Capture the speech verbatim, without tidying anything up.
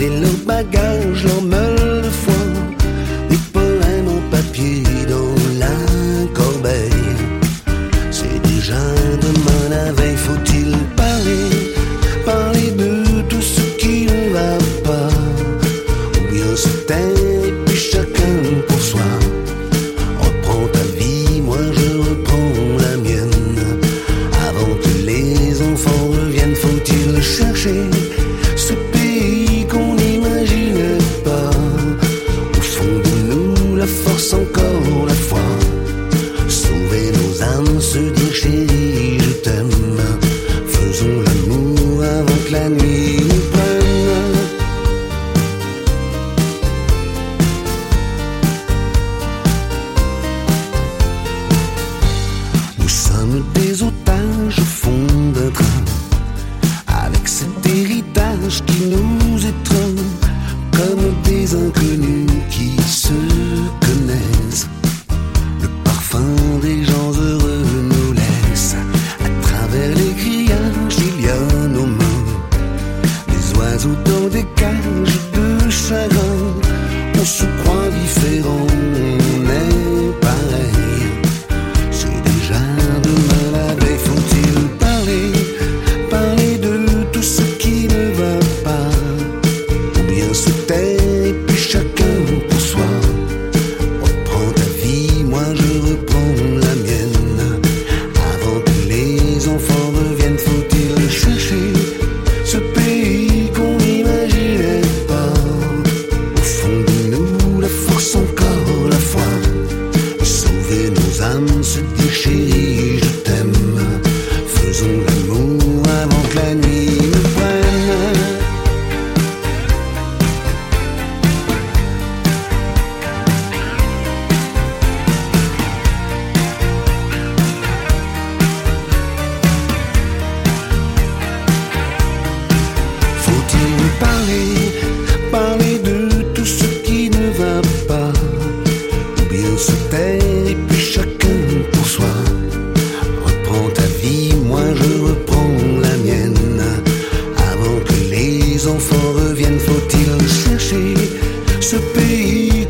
filer leurs bagages, leurs meules de foin, des poèmes en papier dans la corbeille. C'est déjà demain la veille, faut-il parler, parler de tout ce qui ne va pas, ou bien se taire et puis chacun pour soi. Reprends ta vie, moi je reprends la mienne. Avant que les enfants reviennent, faut-il chercher ce pays qu'on n'imaginait pas. Au fond de nous, la force, encore la foi. Sauver nos âmes, se dire chérie, je t'aime. Faisons l'amour avant que la nuit nous prenne. Nous sommes des otages au fond d'un train, avec cet héritage qui nous étreint, comme des inconnus qui se connaissent. Le parfum des gens heureux nous laisse. À travers les grillages, il y a nos mains, des oiseaux dans des cages de chagrin. On se croit différent, on est pareil. C'est déjà demain la veille, faut-il parler, parler de tout ce qui ne va pas, ou bien se taire et puis chacun pour soi. Reprends ta vie, moi je reprends la mienne. Avant que les enfants reviennent, faut-il chercher ce pays qu'on n'imaginait pas. Au fond de nous, la force, encore la foi. Sauver nos âmes, se dire chérie, je t'aime. Faisons l'amour avant que la nuit nous prenne. Faut-il parler, parler de tout ce qui ne va pas, ou bien se taire et puis chacun pour soi. Reprends ta vie, moi je reprends la mienne. Avant que les enfants reviennent, faut-il chercher ce pays